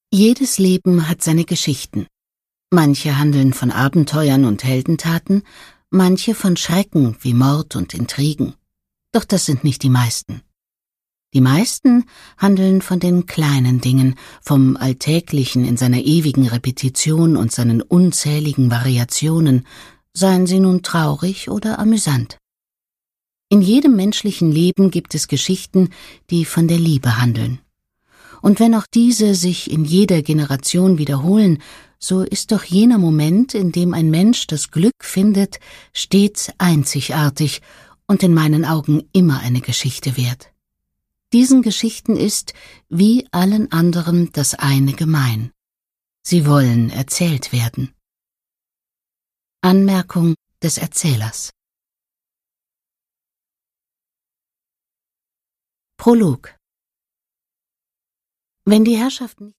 Jedes Leben hat seine Geschichten. Manche handeln von Abenteuern und Heldentaten, manche von Schrecken wie Mord und Intrigen. Doch das sind nicht die meisten. Die meisten handeln von den kleinen Dingen, vom Alltäglichen in seiner ewigen Repetition und seinen unzähligen Variationen, seien sie nun traurig oder amüsant. In jedem menschlichen Leben gibt es Geschichten, die von der Liebe handeln. Und wenn auch diese sich in jeder Generation wiederholen, so ist doch jener Moment, in dem ein Mensch das Glück findet, stets einzigartig und in meinen Augen immer eine Geschichte wert. Diesen Geschichten ist, wie allen anderen, das eine gemein: sie wollen erzählt werden. Anmerkung des Erzählers. Prolog. Wenn die Herrschaften